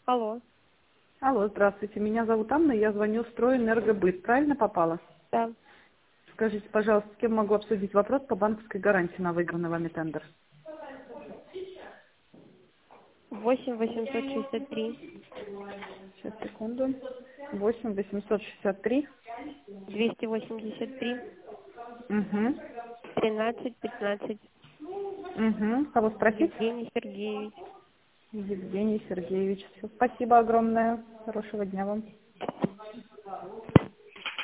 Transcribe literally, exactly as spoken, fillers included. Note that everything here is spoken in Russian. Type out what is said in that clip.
Алло. Алло, здравствуйте. Меня зовут Анна, я звоню в Стройэнергобыт. Правильно попала? Да. Скажите, пожалуйста, с кем могу обсудить вопрос по банковской гарантии на выигранный вами тендер? восемь восемьсот шестьдесят три Сейчас, секунду. восемь восемьсот шестьдесят три. двести восемьдесят три Угу. тринадцать пятнадцать. Угу. Кого спросить? Евгений Сергеевич. Евгений Сергеевич. Всё, спасибо огромное. Хорошего дня вам.